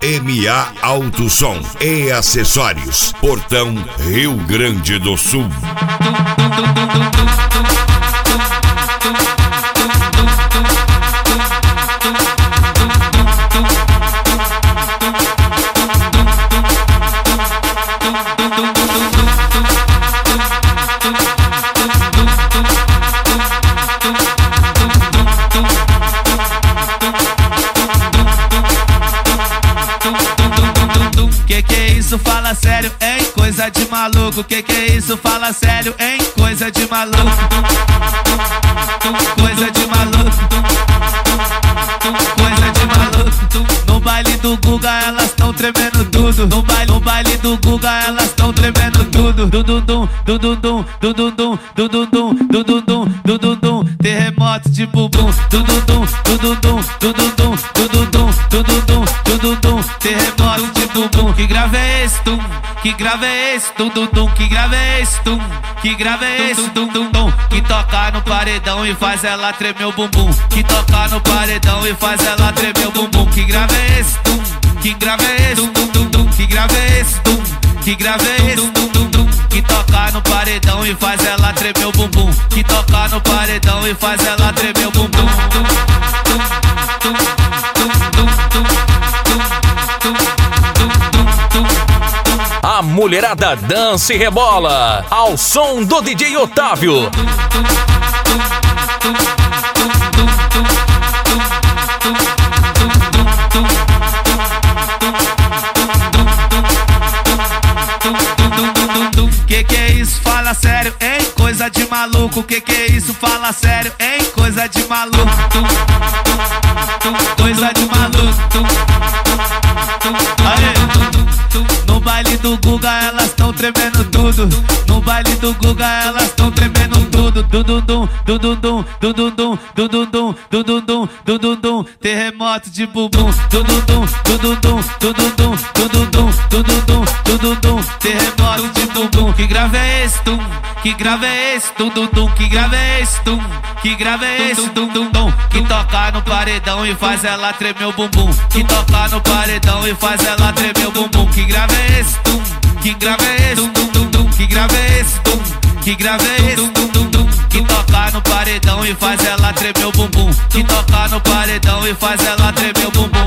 MA Autosom e Acessórios, Portão, Rio Grande do Sul. Que é isso? Fala sério, hein? Coisa de maluco. Que é isso? Fala sério, hein? Coisa de maluco. Coisa de maluco. Coisa de maluco. No baile do Guga elas tão tremendo tudo. No baile do Guga elas tão tremendo tudo. Dududum, dududum, dududum, dududum, dududum, dududum. Terremoto de bumbum. Dududum, dududum, dududum, dududum, dududum, dududum. Terremoto de bumbum. Que grave é esse, tum? Que grave é esse, tum, tum, tum? Que grave é esse, tum? Que grave é esse, tum, tum, tum? Que toca no paredão e faz ela tremer o bumbum. Que toca no paredão e faz ela tremer o bumbum. Que grave é esse, tum? Que grave é esse, tum, tum, tum? Que grave é esse, tum? Que grave é esse, tum, tum, tum? Que toca no paredão e faz ela tremer o bumbum. Que toca no paredão e faz ela tremer o bumbum. A mulherada dança e rebola ao som do DJ Otávio. Que é isso? Fala sério, hein? Coisa de maluco. Que é isso? Fala sério, hein? Coisa de maluco. Coisa de maluco. Aê. No baile do Guga elas tão tremendo tudo. No baile do Guga elas tão tremendo tudo. Dududum, dududum, dududum, dududum, dududum, dududum. Terremoto de bumbum. Dududum, dududum, dududum, dududum, dududum, dududum. Terremoto de bumbum. Que grave é esse, tum? Que grave é esse, tum, tum, tum? Que grave é esse, tum? Que grave é esse, tum, tum, tum? Que toca no paredão e faz ela tremer o bumbum. Que toca no paredão e faz ela tremer o bumbum. Que grave é esse, tum? Que grave é esse, tum, tum, tum? Que grave é esse, tum? Que grave é esse, tum, tum, tum? Que toca no paredão e faz ela tremer o bumbum. Que toca no paredão e faz ela tremer o bumbum.